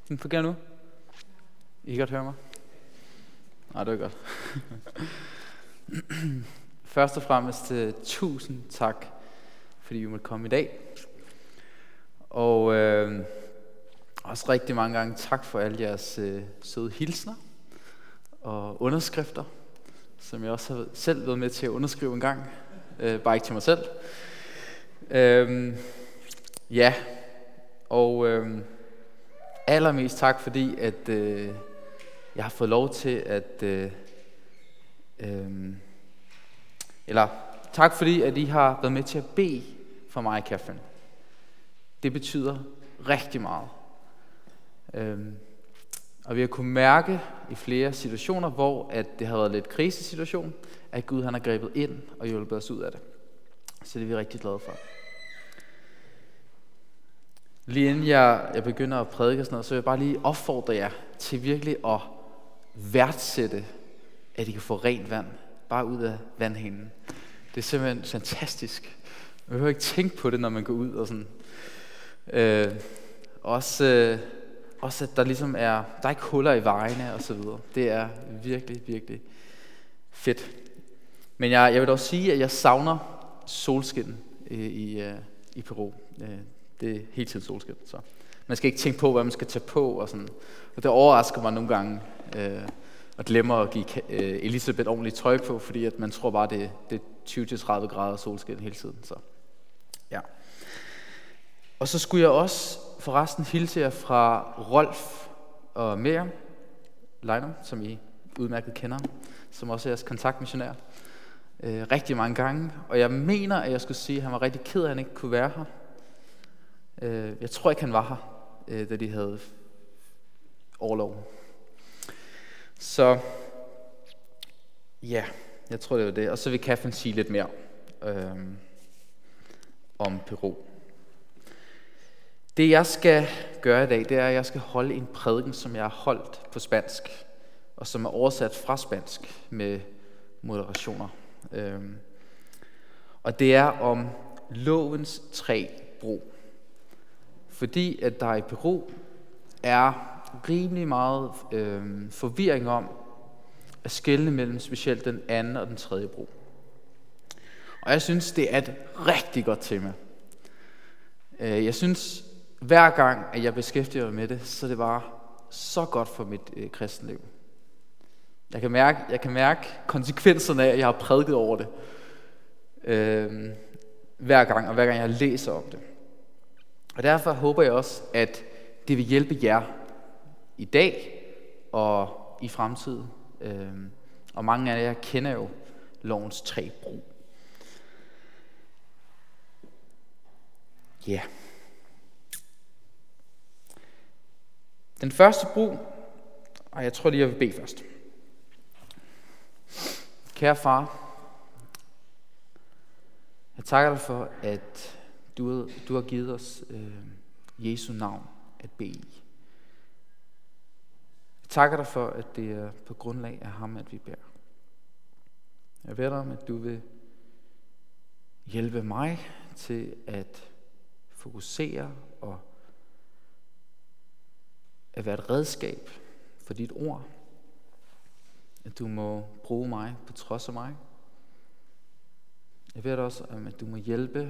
Den fungerer nu? I kan godt høre mig? Nej, det er godt. Først og fremmest tusind tak, fordi I måtte komme i dag. Og også rigtig mange gange tak for alle jeres søde hilsner og underskrifter, som jeg også har selv været med til at underskrive en gang. Bare ikke til mig selv. Ja, og allermest tak, fordi at jeg har fået lov til at eller tak fordi at I har været med til at bede for mig i kaffen. Det betyder rigtig meget. Og vi har kunnet mærke i flere situationer, hvor at det har været lidt krisesituation, at Gud han har grebet ind og hjulpet os ud af det. Så det er vi rigtig glade for. Lige inden jeg begynder at prædike og sådan noget, så vil jeg bare lige opfordre jer til virkelig at værdsætte, at I kan få rent vand, bare ud af vandhanen. Det er simpelthen fantastisk. Man behøver ikke tænke på det, når man går ud og sådan. Også at der ligesom der er ikke huller i vejene og så videre. Det er virkelig, virkelig fedt. Men jeg vil dog sige, at jeg savner solskin i Peru. Det er hele tiden solskin, så man skal ikke tænke på, hvad man skal tage på og sådan. Og det overrasker mig nogle gange at glemme at give Elisabeth ordentligt tøj på, fordi at man tror bare, det er 20-30 grader solskin hele tiden. Så ja. Og så skulle jeg også forresten hilse jer fra Rolf og Miriam Leiner, som I udmærket kender, som også er jeres kontaktmissionær. Rigtig mange gange, og jeg mener, at jeg skulle sige, at han var rigtig ked af, at han ikke kunne være her. Jeg tror ikke, han var her, da de havde orlov. Så ja, jeg tror, det var det. Og så vil Kaffen sige lidt mere om Peru. Det, jeg skal gøre i dag, det er, at jeg skal holde en prædiken, som jeg har holdt på spansk, og som er oversat fra spansk med moderationer. Og det er om lovens 3 brug. Fordi at der i Peru er rimelig meget forvirring om at skelne mellem specielt den anden og den tredje brug. Og jeg synes, det er et rigtig godt tema. Jeg synes, hver gang at jeg beskæftiger mig med det, så det var så godt for mit kristenliv. Jeg kan mærke konsekvenserne af, at jeg har prædiket over det hver gang jeg læser om det. Og derfor håber jeg også, at det vil hjælpe jer i dag og i fremtiden. Og mange af jer kender jo lovens 3 brug. Ja. Yeah. Den første brug, og jeg tror lige, jeg vil bede først. Kære far, jeg takker dig for, at du har givet os Jesu navn at bede i. Jeg takker dig for, at det er på grundlag af ham, at vi beder. Jeg beder dig om, at du vil hjælpe mig til at fokusere og at være et redskab for dit ord. At du må bruge mig på trods af mig. Jeg beder dig også om, at du må hjælpe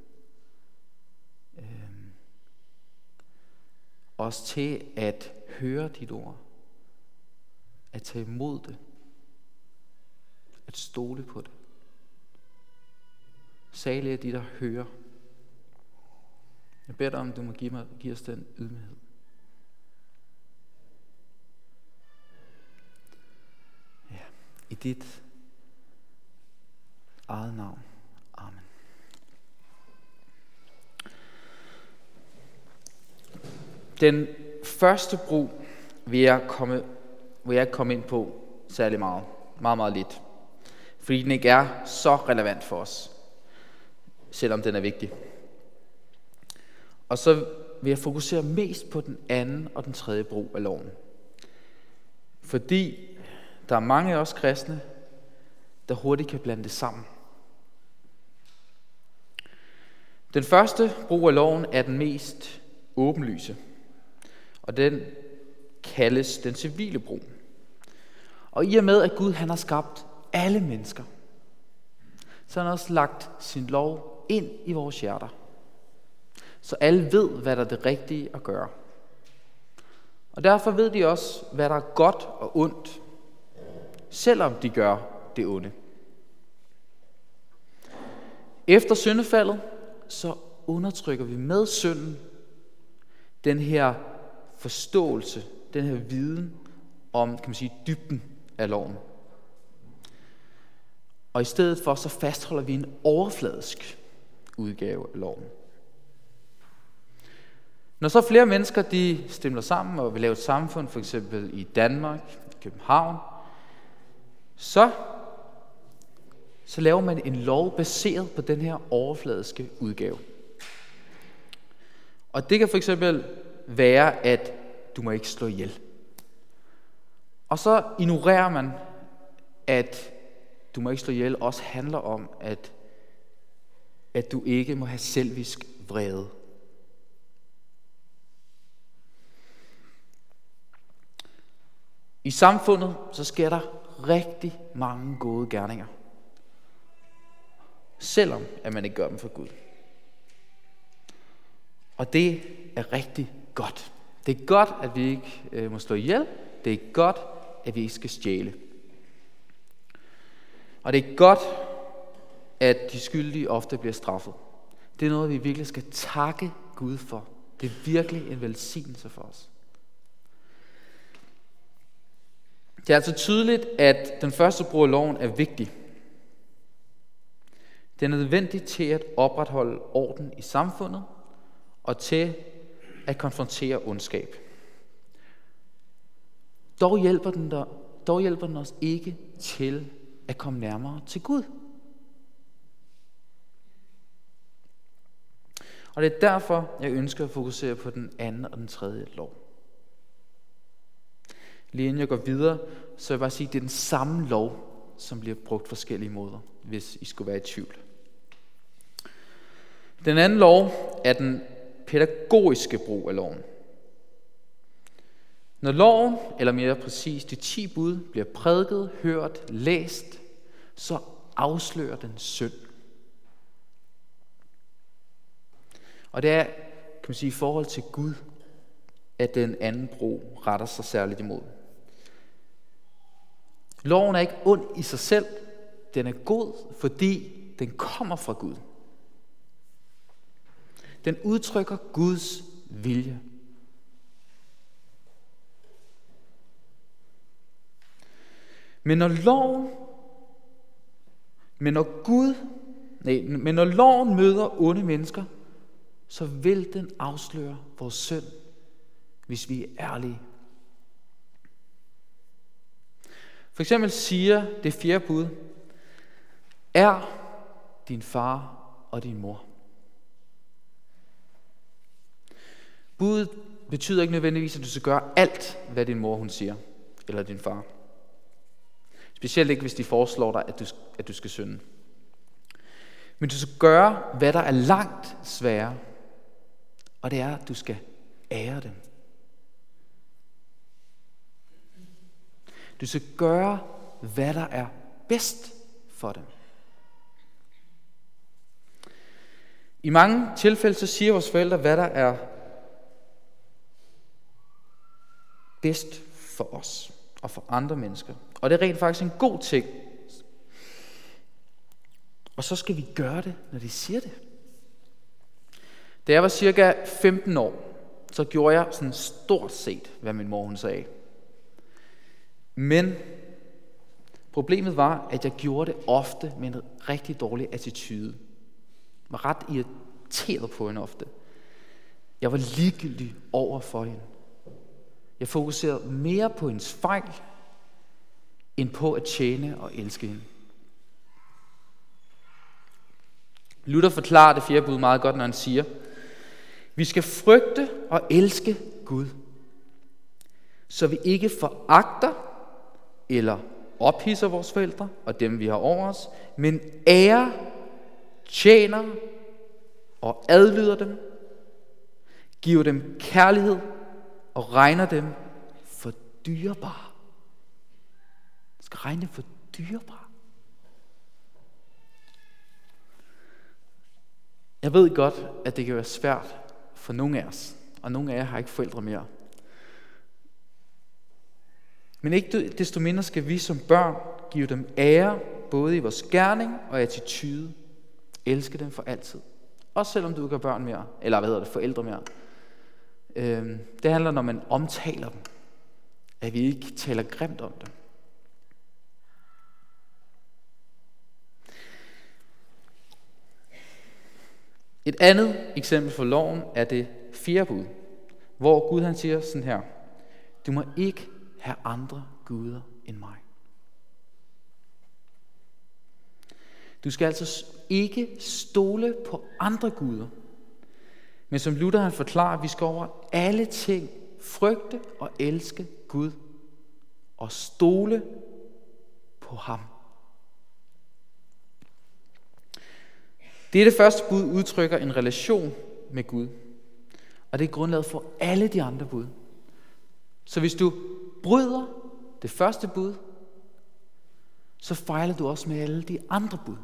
os til at høre dit ord. At tage imod det. At stole på det. Salige er de, der hører. Jeg beder dig om, at du må give os den ydmyghed. Ja, i dit eget navn. Amen. Den første brug vil jeg komme ind på særlig meget. Meget, meget lidt. Fordi den ikke er så relevant for os. Selvom den er vigtig. Og så vil jeg fokusere mest på den anden og den tredje brug af loven. Fordi der er mange af os kristne, der hurtigt kan blande det sammen. Den første brug af loven er den mest åbenlyse. Og den kaldes den civile bro. Og i og med, at Gud han har skabt alle mennesker, så har han også lagt sin lov ind i vores hjerter. Så alle ved, hvad der er det rigtige at gøre. Og derfor ved de også, hvad der er godt og ondt, selvom de gør det onde. Efter syndefaldet, så undertrykker vi med synden den her forståelse, den her viden om, kan man sige, dybden af loven. Og i stedet for, så fastholder vi en overfladisk udgave af loven. Når så flere mennesker de stemmer sammen og vil lave et samfund, for eksempel i Danmark, i København, så laver man en lov baseret på den her overfladiske udgave. Og det kan for eksempel være, at du må ikke slå ihjel. Og så ignorerer man, at du må ikke slå ihjel også handler om, at du ikke må have selvisk vrede. I samfundet så sker der rigtig mange gode gerninger, selvom at man ikke gør dem for Gud. Og det er rigtig godt. Det er godt, at vi ikke må slå ihjel. Det er godt, at vi ikke skal stjæle. Og det er godt, at de skyldige ofte bliver straffet. Det er noget, vi virkelig skal takke Gud for. Det er virkelig en velsignelse for os. Det er altså tydeligt, at den første brug af loven er vigtig. Den er nødvendig til at opretholde orden i samfundet og til at konfrontere ondskab. Dog hjælper den os ikke til at komme nærmere til Gud. Og det er derfor, jeg ønsker at fokusere på den anden og den tredje lov. Lige inden jeg går videre, så vil jeg bare sige, at det er den samme lov, som bliver brugt forskellige måder, hvis I skulle være i tvivl. Den anden lov er den pædagogiske brug af loven. Når loven, eller mere præcis de 10 bud, bliver prædiket, hørt, læst, så afslører den synd. Og det er, kan man sige, i forhold til Gud, at den anden brug retter sig særligt imod. Loven er ikke ond i sig selv. Den er god, fordi den kommer fra Gud. Den udtrykker Guds vilje. Men når loven møder onde mennesker, så vil den afsløre vores synd, hvis vi er ærlige. For eksempel siger det 4. bud, er din far og din mor. Budet betyder ikke nødvendigvis, at du skal gøre alt, hvad din mor hun siger, eller din far. Specielt ikke, hvis de foreslår dig, at du skal synde. Men du skal gøre, hvad der er langt sværere, og det er, at du skal ære dem. Du skal gøre, hvad der er bedst for dem. I mange tilfælde så siger vores forældre, hvad der er bedst for os og for andre mennesker. Og det er rent faktisk en god ting. Og så skal vi gøre det, når de siger det. Da jeg var cirka 15 år, så gjorde jeg sådan stort set, hvad min mor hun sagde. Men problemet var, at jeg gjorde det ofte med en rigtig dårlig attitude. Jeg var ret irriteret på hende ofte. Jeg var ligegyldig over for hende. Jeg fokuserede mere på hendes fejl, end på at tjene og elske hende. Luther forklarer det 4. bud meget godt, når han siger, vi skal frygte og elske Gud, så vi ikke foragter eller ophidser vores forældre og dem, vi har over os, men ærer, tjener og adlyder dem, giver dem kærlighed og regner dem dyrebare. Du skal regne dem for dyrebare. Jeg ved godt, at det kan være svært for nogle af os, og nogle af jer har ikke forældre mere. Men ikke desto mindre skal vi som børn give dem ære, både i vores gerning og attitude. Elske dem for altid. Også selvom du ikke har børn mere, eller forældre mere. Det handler, når man omtaler dem, at vi ikke taler grimt om dem. Et andet eksempel for loven er det 4. bud, hvor Gud han siger sådan her: du må ikke have andre guder end mig. Du skal altså ikke stole på andre guder. Men som Luther han forklarer, vi skal over alle ting frygte og elske Gud og stole på ham. Det første bud udtrykker en relation med Gud, og det er grundlaget for alle de andre bud. Så hvis du bryder det første bud, så fejler du også med alle de andre bud.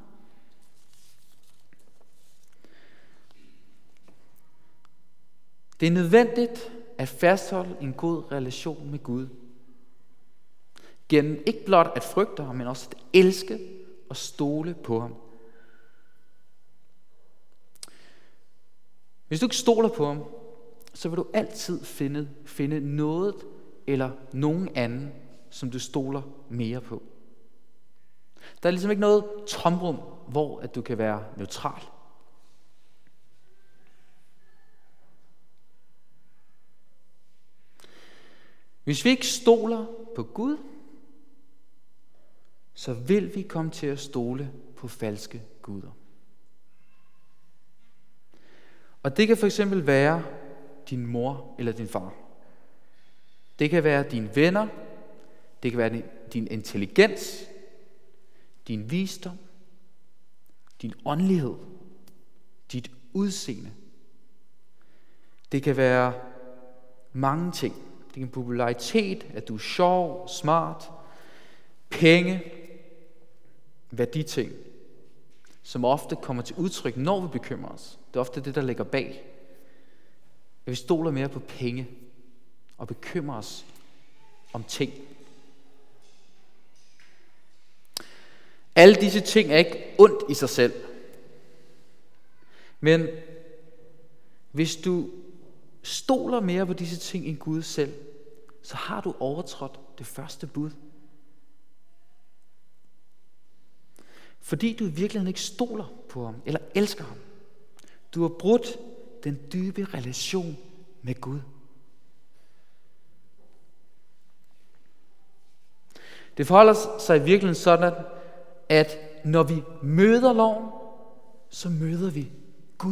Det er nødvendigt at fastholde en god relation med Gud. Gennem ikke blot at frygte ham, men også at elske og stole på ham. Hvis du ikke stoler på ham, så vil du altid finde noget eller nogen anden, som du stoler mere på. Der er ligesom ikke noget tomrum, hvor at du kan være neutral. Hvis vi ikke stoler på Gud, så vil vi komme til at stole på falske guder. Og det kan for eksempel være din mor eller din far. Det kan være dine venner. Det kan være din intelligens, din visdom, din åndelighed, dit udseende. Det kan være mange ting. Det kan popularitet, at du er sjov, smart, penge, værditing, som ofte kommer til udtryk, når vi bekymrer os. Det er ofte det, der ligger bag. At vi stoler mere på penge og bekymrer os om ting. Alle disse ting er ikke ondt i sig selv. Men hvis du stoler mere på disse ting end Gud selv, så har du overtrådt det første bud. Fordi du i virkeligheden ikke stoler på ham eller elsker ham. Du har brudt den dybe relation med Gud. Det forholder sig i virkeligheden sådan, at når vi møder loven, så møder vi Gud.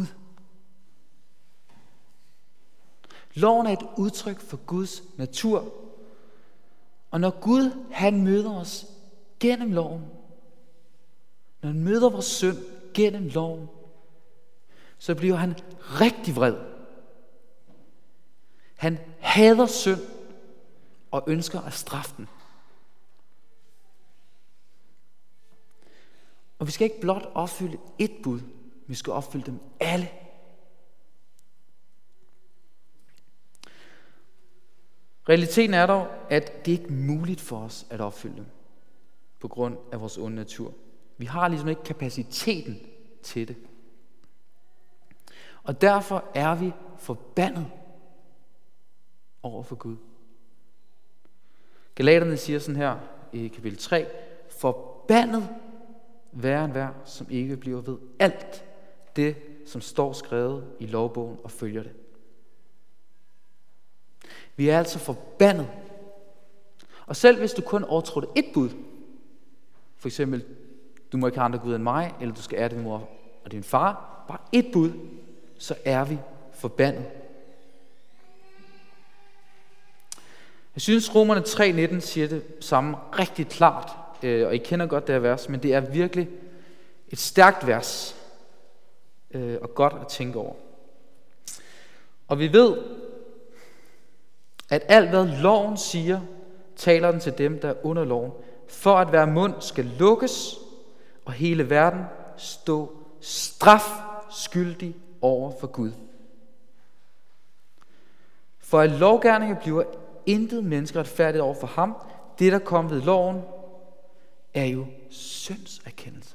Loven er et udtryk for Guds natur. Og når Gud han møder os gennem loven, når han møder vores synd gennem loven, så bliver han rigtig vred. Han hader synd og ønsker at straffe den. Og vi skal ikke blot opfylde et bud, vi skal opfylde dem alle. Realiteten er dog, at det ikke er muligt for os at opfylde dem, på grund af vores onde natur. Vi har ligesom ikke kapaciteten til det. Og derfor er vi forbandet over for Gud. Galaterne siger sådan her i kapitel 3, forbandet være enhver, som ikke bliver ved alt det, som står skrevet i lovbogen og følger det. Vi er altså forbandet. Og selv hvis du kun overtrådte et bud, for eksempel, du må ikke have andre guder end mig, eller du skal ære din mor og din far, bare et bud, så er vi forbandet. Jeg synes, Romerne 3:19 siger det samme rigtig klart, og I kender godt det her vers, men det er virkelig et stærkt vers, og godt at tænke over. Og vi ved, at alt hvad loven siger, taler den til dem, der er under loven, for at hver mund skal lukkes, og hele verden stå strafskyldig over for Gud. For at lovgerninger bliver intet menneske retfærdigt over for ham, det der kom ved loven, er jo syndserkendelse.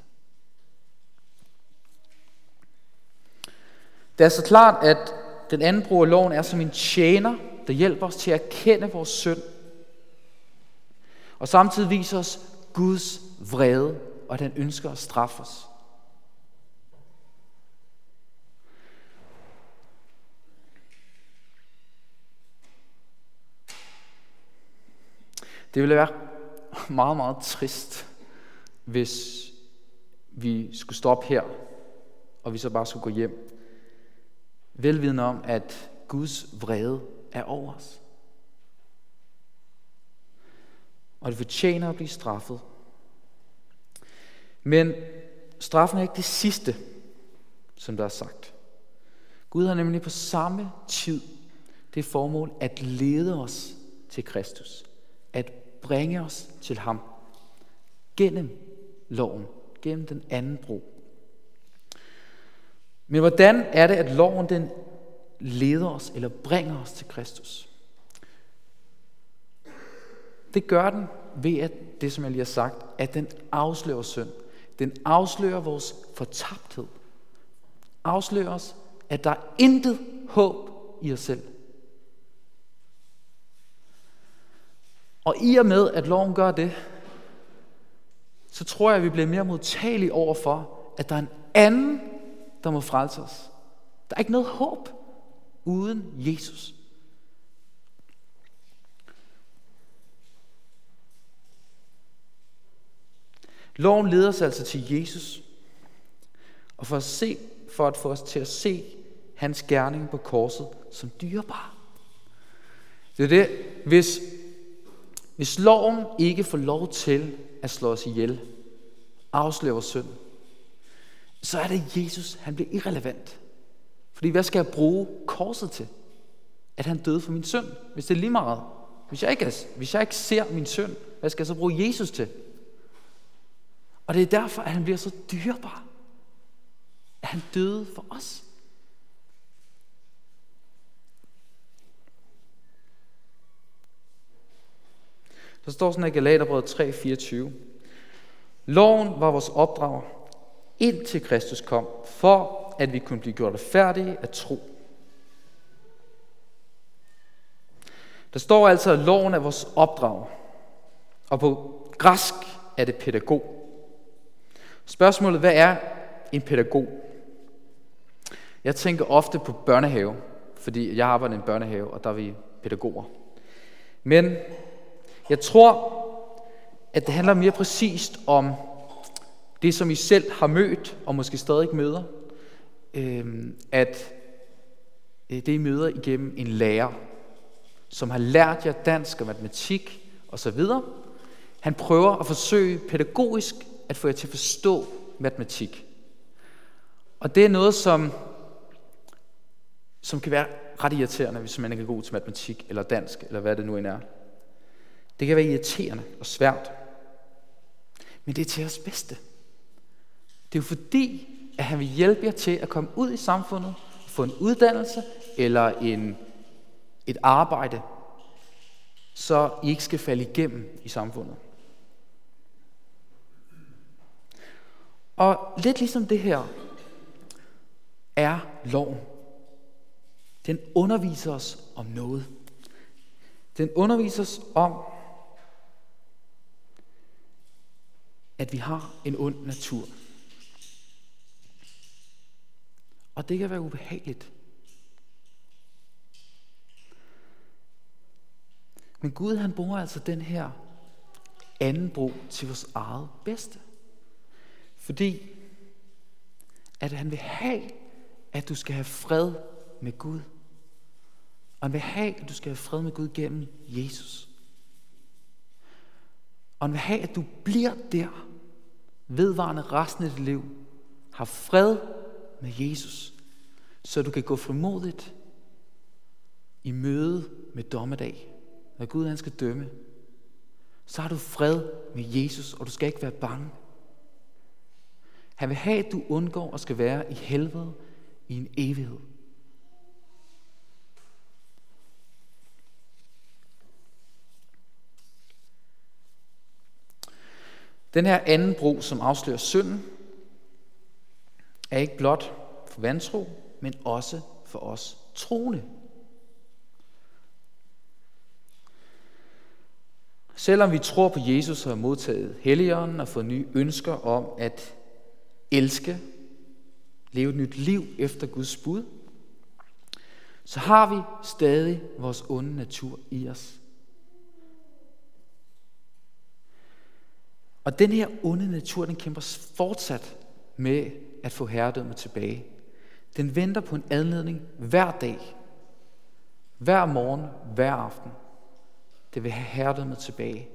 Det er så klart, at den anden brug af loven er som en tjener, der hjælper os til at erkende vores synd, og samtidig viser os Guds vrede, og den ønsker at straffe os. Det ville være meget, meget trist, hvis vi skulle stoppe her, og vi så bare skulle gå hjem, velvidende om, at Guds vrede er over os. Og det fortjener at blive straffet. Men straffen er ikke det sidste, som der er sagt. Gud har nemlig på samme tid det formål at lede os til Kristus. At bringe os til ham. Gennem loven. Gennem den anden bro. Men hvordan er det, at loven den leder os eller bringer os til Kristus? Det gør den ved at det, som jeg lige har sagt, at den afslører synd. Den afslører vores fortabthed. Afslører os, at der er intet håb i os selv. Og i og med, at loven gør det, så tror jeg, at vi bliver mere modtagelige over for, at der er en anden, der må frelse os. Der er ikke noget håb uden Jesus. Loven leder os altså til Jesus, og for at få os til at se hans gerning på korset som dyrebar. Det er det, hvis loven ikke får lov til at slå os ihjel, afsløre vores synd, så er det Jesus, han bliver irrelevant. Fordi hvad skal jeg bruge korset til? At han døde for min synd, hvis det er lige meget. Hvis jeg ikke ser min synd, hvad skal jeg så bruge Jesus til? Og det er derfor, at han bliver så dyrebar. At han døde for os. Der står sådan i Galaterbrevet 3:24. Loven var vores opdrager, indtil Kristus kom, for at vi kunne blive gjort færdige at tro. Der står altså, at loven er vores opdrager. Og på græsk er det pædagog. Spørgsmålet, hvad er en pædagog? Jeg tænker ofte på børnehave, fordi jeg arbejder i en børnehave, og der er vi pædagoger. Men jeg tror, at det handler mere præcist om det, som I selv har mødt, og måske stadig møder. At det I møder igennem en lærer, som har lært jer dansk og matematik osv. Han prøver at forsøge pædagogisk at få jer til at forstå matematik. Og det er noget, som kan være ret irriterende, hvis man ikke er god til matematik eller dansk, eller hvad det nu end er. Det kan være irriterende og svært. Men det er til os bedste. Det er jo fordi, at han vil hjælpe jer til at komme ud i samfundet, få en uddannelse eller et arbejde, så I ikke skal falde igennem i samfundet. Og lidt ligesom det her er loven. Den underviser os om noget. Den underviser os om, at vi har en ond natur. Og det kan være ubehageligt. Men Gud, han bruger altså den her anden bro til vores eget bedste. Fordi at han vil have, at du skal have fred med Gud. Og han vil have, at du skal have fred med Gud gennem Jesus. Og han vil have, at du bliver der, vedvarende resten af dit liv, har fred med Jesus, så du kan gå frimodigt i møde med dommedag, når Gud han skal dømme så har du fred med Jesus, og du skal ikke være bange. Han vil have, at du undgår og skal være i helvede i en evighed. Den her anden bro, som afslører synden, er ikke blot for vantro, men også for os troende. Selvom vi tror på Jesus og har modtaget Helligånden og fået nye ønsker om at elske, leve et nyt liv efter Guds bud, så har vi stadig vores onde natur i os. Og den her onde natur, den kæmper fortsat med at få herredømmet tilbage. Den venter på en anledning hver dag, hver morgen, hver aften. Det vil have herredømmet tilbage.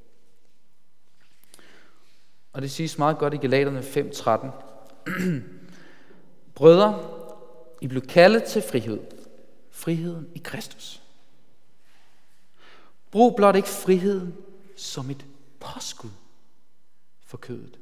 Og det siges meget godt i Galaterne 5:13. Brødre, I blev kaldet til frihed. Friheden i Kristus. Brug blot ikke friheden som et påskud for kødet.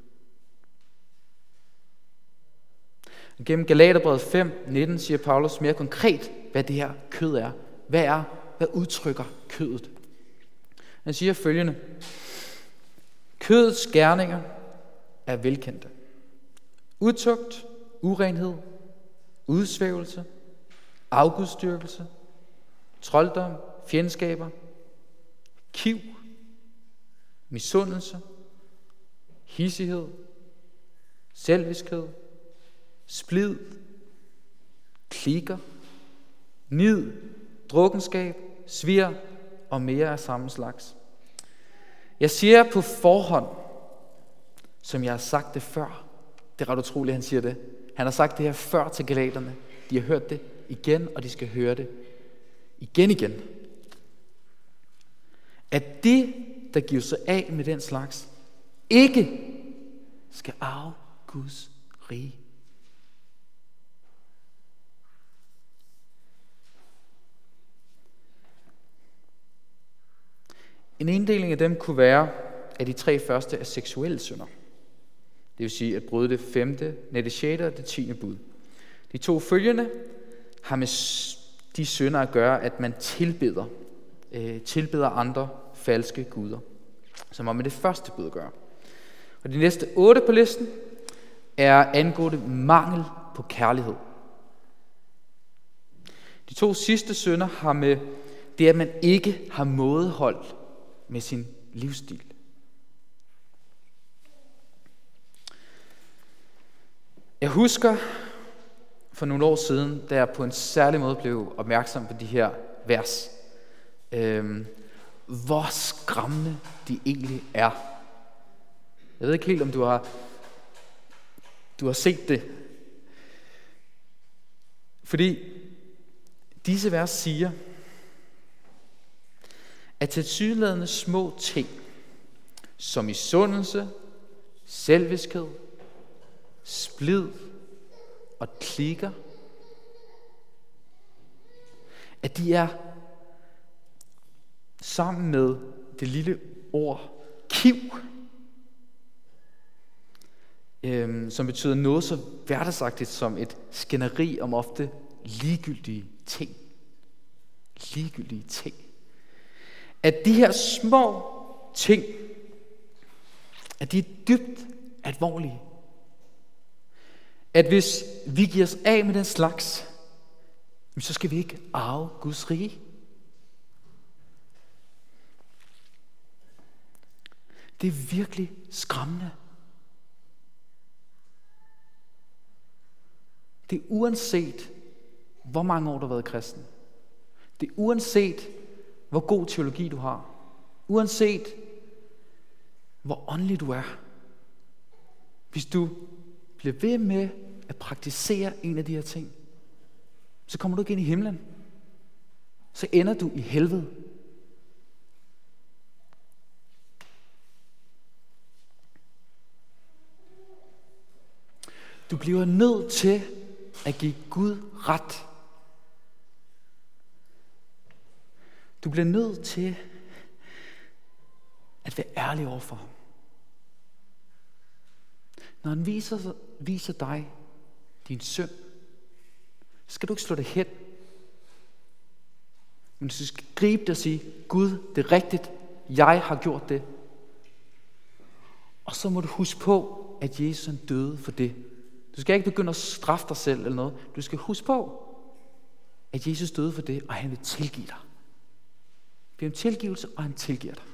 Gennem Galaterbrevet 5:19 siger Paulus mere konkret, hvad det her kød er. Hvad udtrykker kødet? Han siger følgende: kødets gerninger er velkendte. Utugt, urenhed, udsvævelse, afgudstyrkelse, trolddom, fjendskaber, kiv, misundelse, hissighed, selviskhed, splid, klikker, nid, drukkenskab, svir og mere af samme slags. Jeg siger på forhånd, som jeg har sagt det før. Det er ret utroligt, han siger det. Han har sagt det her før til galaterne. De har hørt det igen, og de skal høre det igen. At de, der giver sig af med den slags, ikke skal arve Guds rige. En inddeling af dem kunne være, at de 3 første er seksuelle synder. Det vil sige at bryde det 5., det 6. og det 10. bud. De 2 følgende har med de synder at gøre, at man tilbeder andre falske guder, som har med det første bud at gøre. Og de næste 8 på listen er angående mangel på kærlighed. De 2 sidste synder har med det, at man ikke har mådehold med sin livsstil. Jeg husker for nogle år siden, da jeg på en særlig måde blev opmærksom på de her vers, hvor skræmmende de egentlig er. Jeg ved ikke helt, om du har set det. Fordi disse vers siger, at tilsyneladende små ting, som misundelse, selviskhed, splid og klikker, at de er sammen med det lille ord kiv, som betyder noget så hverdagsagtigt som et skænderi om ofte ligegyldige ting. Ligegyldige ting. At de her små ting, at de er dybt alvorlige. At hvis vi giver os af med den slags, så skal vi ikke arve Guds rige. Det er virkelig skræmmende. Det er uanset, hvor mange år du har været kristen. Det er uanset, hvor god teologi du har. Uanset, hvor åndelig du er. Hvis du bliver ved med at praktisere en af de her ting, så kommer du ikke ind i himlen. Så ender du i helvede. Du bliver nødt til at give Gud ret. Du bliver nødt til at at være ærlig over for ham. Når han viser dig din synd, skal du ikke slå det hen. Men du skal gribe det og sige, Gud, det er rigtigt, jeg har gjort det. Og så må du huske på, at Jesus han døde for det. Du skal ikke begynde at straffe dig selv eller noget. Du skal huske på, at Jesus døde for det, og han vil tilgive dig. Det er en tilgivelse, og han tilgiver dig.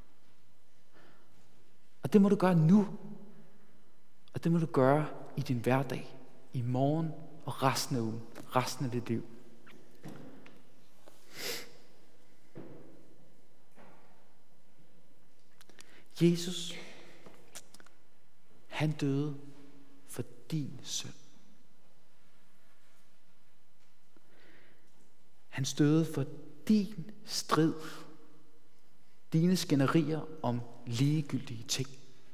Og det må du gøre nu. Og det må du gøre i din hverdag, i morgen og resten af ugen, resten af dit liv. Jesus, han døde for din synd. Han døde for din strid, dine skænderier om ligegyldige ting.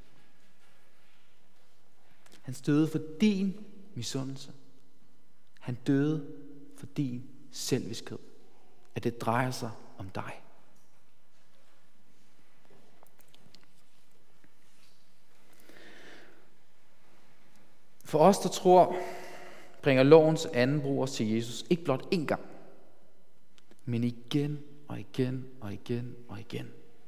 Han døde for din misundelse. Han døde for din selviskhed. At det drejer sig om dig. For os, der tror, bringer lovens anden brug os til Jesus ikke blot én gang, men igen og igen og igen og igen.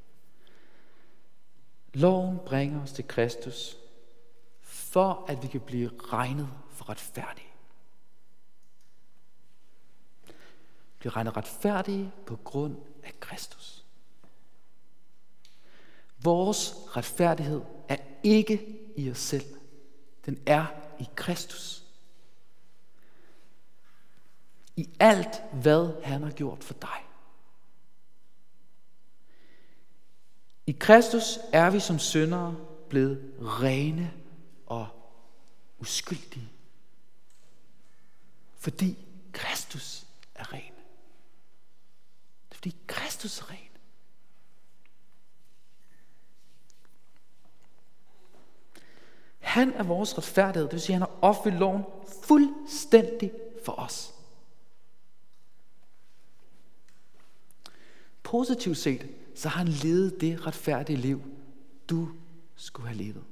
Loven bringer os til Kristus, for at vi kan blive regnet for retfærdige. Blive regnet retfærdige på grund af Kristus. Vores retfærdighed er ikke i os selv. Den er i Kristus. I alt, hvad han har gjort for dig. I Kristus er vi som syndere blevet rene og uskyldige. Fordi Kristus er ren. Det er fordi Kristus er ren. Han er vores retfærdighed, det vil sige, at han har opfyldt loven fuldstændig for os. Positivt set, så har han levet det retfærdige liv, du skulle have levet.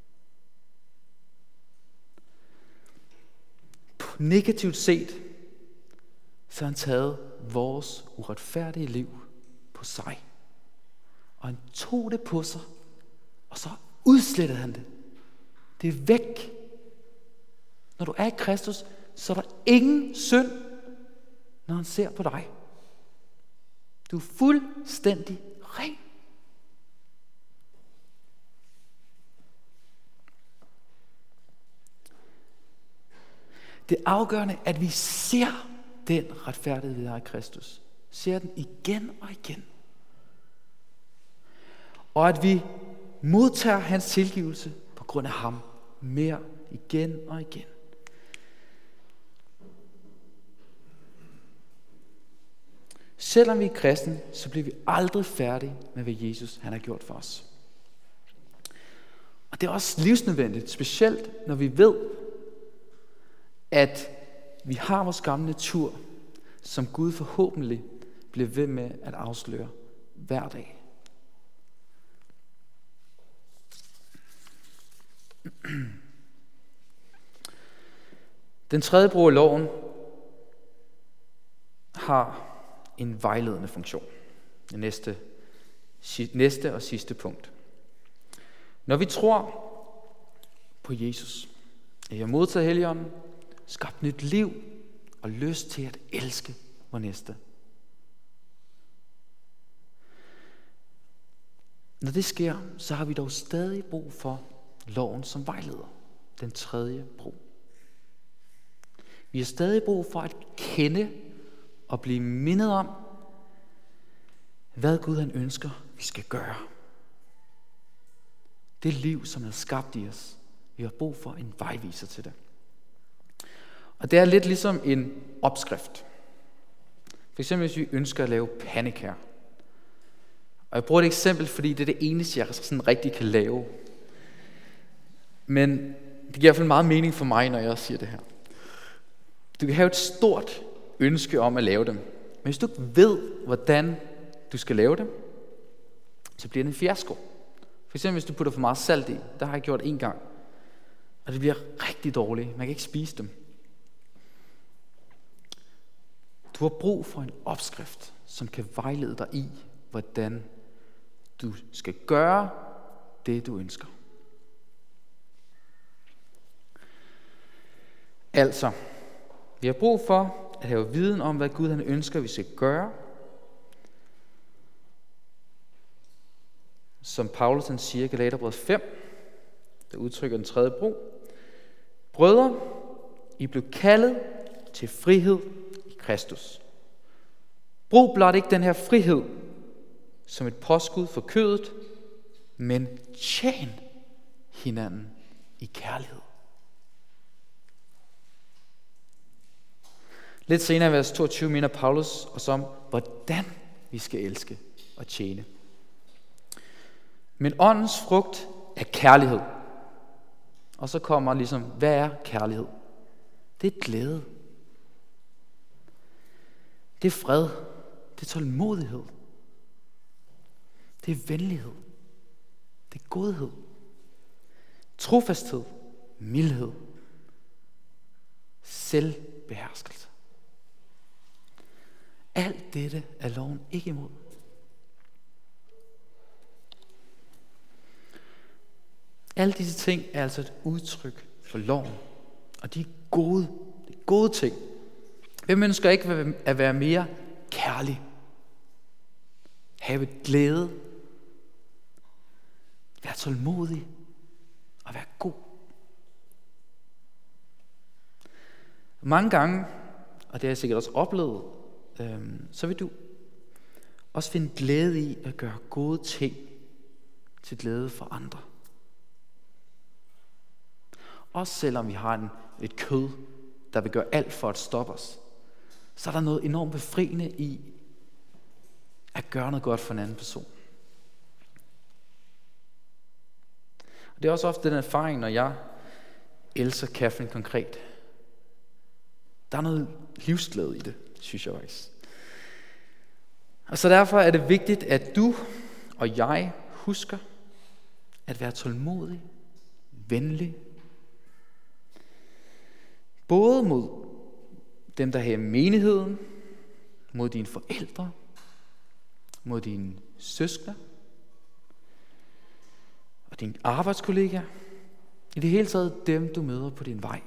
Negativt set, så har han taget vores uretfærdige liv på sig. Og han tog det på sig, og så udslettede han det. Det er væk. Når du er i Kristus, så er der ingen synd, når han ser på dig. Du er fuldstændig ren. Det er afgørende, at vi ser den retfærdighed, vi har i Kristus. Ser den igen og igen. Og at vi modtager hans tilgivelse på grund af ham mere igen og igen. Selvom vi er kristne, så bliver vi aldrig færdige med, hvad Jesus han har gjort for os. Og det er også livsnødvendigt, specielt når vi ved, at vi har vores gamle natur, som Gud forhåbentlig bliver ved med at afsløre hver dag. Den tredje brug af loven har en vejledende funktion. Det næste og sidste punkt. Når vi tror på Jesus, at jeg modtager Helligånden, skabt nyt liv og lyst til at elske vor næste. Når det sker, så har vi dog stadig brug for loven som vejleder. Den tredje brug. Vi har stadig brug for at kende og blive mindet om, hvad Gud han ønsker, vi skal gøre. Det liv, som er skabt i os. Vi har brug for en vejviser til det. Og det er lidt ligesom en opskrift. For eksempel hvis vi ønsker at lave pandekager. Og jeg bruger et eksempel, fordi det er det eneste, jeg sådan rigtig kan lave. Men det giver i hvert fald meget mening for mig, når jeg siger det her. Du kan have et stort ønske om at lave dem. Men hvis du ikke ved, hvordan du skal lave dem, så bliver det en fiasko. For eksempel hvis du putter for meget salt i, der har jeg gjort en gang, og det bliver rigtig dårligt. Man kan ikke spise dem. Du har brug for en opskrift, som kan vejlede dig i, hvordan du skal gøre det, du ønsker. Altså, vi har brug for at have viden om, hvad Gud han ønsker, vi skal gøre. Som Paulus han siger i Galaterbrevet 5, der udtrykker den tredje bro. Brødre, I blev kaldet til frihed i Kristus. Brug blot ikke den her frihed som et påskud for kødet, men tjen hinanden i kærlighed. Lidt senere i vers 22 minder Paulus os om, hvordan vi skal elske og tjene. Men åndens frugt er kærlighed. Og så kommer ligesom, hvad er kærlighed? Det er glæde. Det er fred. Det er tålmodighed. Det er venlighed. Det er godhed. Trofasthed. Mildhed. Selvbeherskelse. Alt dette er loven ikke imod. Alle disse ting er altså et udtryk for loven. Og de er gode. Det er gode ting. Hvem ønsker ikke at være mere kærlig? Have glæde. Være tålmodig. Og være god. Mange gange, og det har jeg sikkert også oplevet, så vil du også finde glæde i at gøre gode ting til glæde for andre. Også selvom vi har et kød, der vil gøre alt for at stoppe os, så er der noget enormt befriende i at gøre noget godt for en anden person. Og det er også ofte den erfaring, når jeg elsker kaffen konkret. Der er noget livsglæde i det, synes jeg faktisk. Og så derfor er det vigtigt, at du og jeg husker at være tålmodig, venlig, både mod dem, der har menigheden, mod dine forældre, mod dine søskende og dine arbejdskollegaer. I det hele taget dem, du møder på din vej.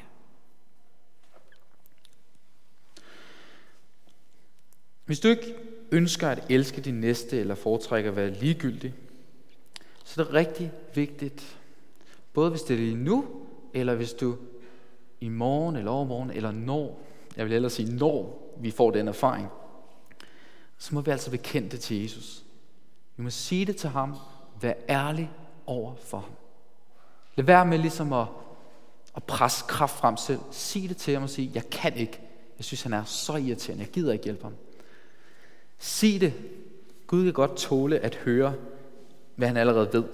Hvis du ikke ønsker at elske din næste eller foretrækker at være ligegyldig, så er det rigtig vigtigt, både hvis det er lige nu, eller hvis du i morgen eller overmorgen, eller jeg vil hellere sige, når vi får den erfaring, så må vi altså bekende det til Jesus. Vi må sige det til ham, være ærlig over for ham. Lad være med ligesom at presse kraft frem selv. Sig det til ham og sige, jeg kan ikke. Jeg synes, han er så irriterende. Jeg gider ikke hjælpe ham. Sig det. Gud kan godt tåle at høre, hvad han allerede ved.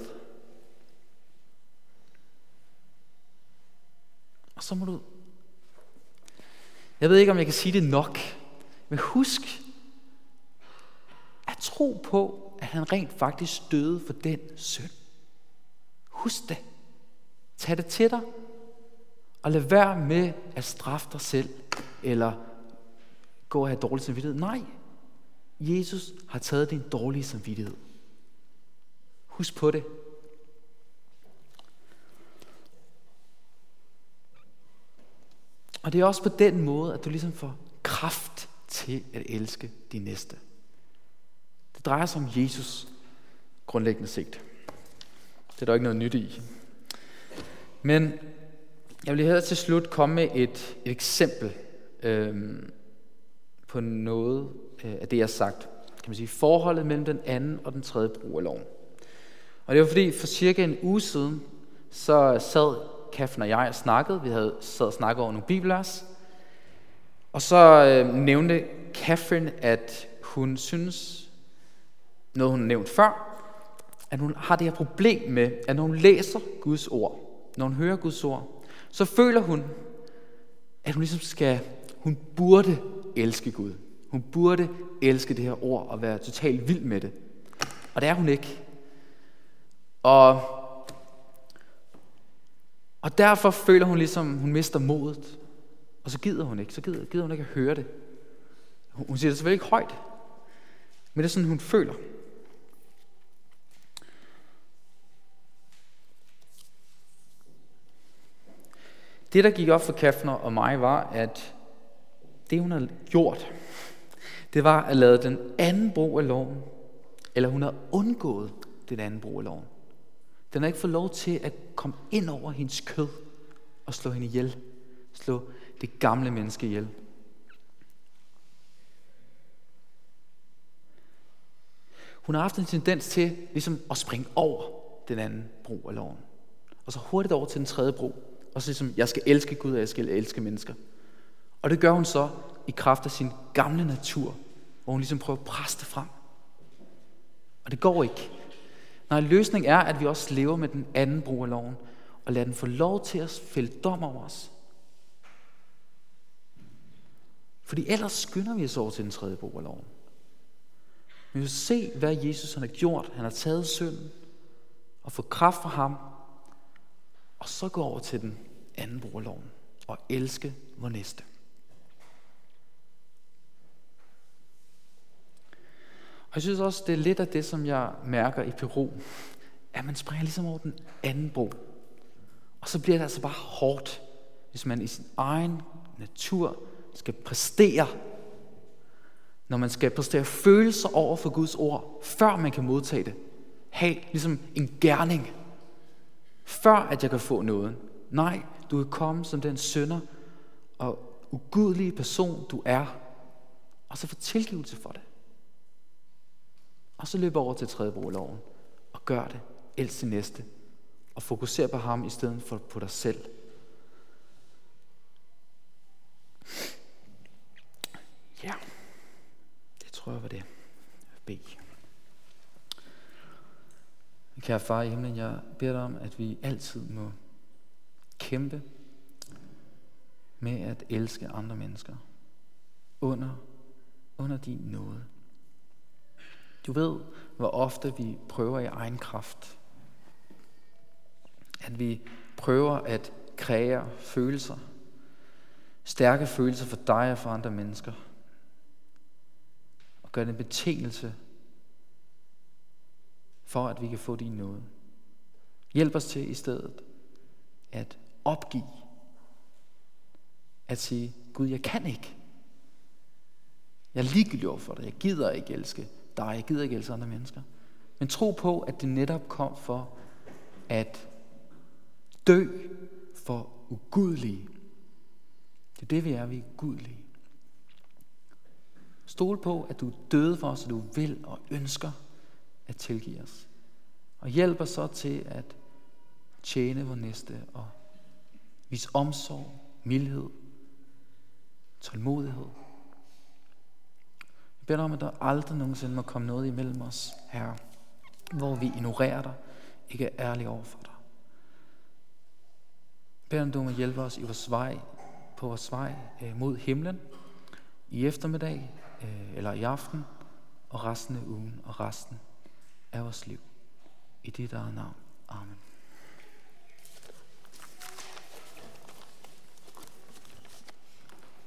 Og så må du... Jeg ved ikke, om jeg kan sige det nok, men husk at tro på, at han rent faktisk døde for den synd. Husk det. Tag det til dig, og lad være med at straffe dig selv, eller gå og have dårlig samvittighed. Nej, Jesus har taget din dårlige samvittighed. Husk på det. Og det er også på den måde, at du ligesom får kraft til at elske din næste. Det drejer sig om Jesus, grundlæggende set. Det er der ikke noget nyt i. Men jeg vil her til slut komme med et eksempel på noget af det, jeg har sagt. Kan man sige, forholdet mellem den anden og den tredje brug af loven. Og det var fordi, for cirka en uge siden, så sad Kaffen og jeg og snakkede. Vi havde sad og snakket over nogle bibelvers. Og så nævnte Kaffen, at hun synes, noget hun nævnte før, at hun har det her problem med, at når hun læser Guds ord, når hun hører Guds ord, så føler hun, at hun ligesom hun burde elske Gud. Hun burde elske det her ord og være totalt vild med det. Og det er hun ikke. Og derfor føler hun ligesom, hun mister modet. Og så gider hun ikke. Så gider hun ikke at høre det. Hun siger det selvfølgelig ikke højt. Men det er sådan, hun føler. Det, der gik op for Kafner og mig, var, at det, hun havde gjort, det var at lade den anden brug af loven, eller hun havde undgået den anden brug af loven. Den har ikke fået lov til at komme ind over hendes kød og slå hende ihjel. Slå det gamle menneske ihjel. Hun har haft en tendens til ligesom at springe over den anden brug af loven. Og så hurtigt over til den tredje brug. Og så ligesom, jeg skal elske Gud, og jeg skal elske mennesker. Og det gør hun så i kraft af sin gamle natur, hvor hun ligesom prøver at presse det frem. Og det går ikke. Nej, løsningen er, at vi også lever med den anden brug af loven, og lader den få lov til at fælde dom over os. Fordi ellers skynder vi os over til den tredje brug af loven. Vi vil se, hvad Jesus han har gjort. Han har taget synden og fået kraft fra ham, og så gå over til den anden brug af loven og elske vor næste. Og jeg synes også, det er lidt af det, som jeg mærker i Peru, at man springer ligesom over den anden bro. Og så bliver det altså bare hårdt, hvis man i sin egen natur skal præstere, når man skal præstere følelser over for Guds ord, før man kan modtage det. Ha' ligesom en gerning, før at jeg kan få noget. Nej, du kan komme som den synder og ugudelige person, du er, og så få tilgivelse for det. Og så løb over til tredje brug af loven og gør det. Elsk din næste og fokuser på ham i stedet for på dig selv. Ja, det tror jeg var det. Bed. Kære far i himlen, jeg beder dig om, at vi altid må kæmpe med at elske andre mennesker under din nåde. Du ved, hvor ofte vi prøver i egen kraft. At vi prøver at kreere følelser. Stærke følelser for dig og for andre mennesker. Og gøre det en betingelse for, at vi kan få din nåde. Hjælp os til i stedet at opgive. At sige, Gud, jeg kan ikke. Jeg er ligegyldig over for dig. Jeg gider ikke elske dig. Jeg gider ikke elske andre mennesker. Men tro på, at det netop kom for at dø for ugudelige. Det er det, vi er. Vi er ugudelige. Stol på, at du døde for os, og du vil og ønsker at tilgive os. Og hjælp os så til at tjene vor næste og vise omsorg, mildhed, tålmodighed. Jeg beder dig om, at der aldrig nogensinde må komme noget imellem os, Herre, hvor vi ignorerer dig, ikke er ærlige over for dig. Jeg beder om, du må hjælpe os i på vores vej mod himlen, i eftermiddag eller i aften, og resten af ugen og resten af vores liv. I dit eget navn. Amen.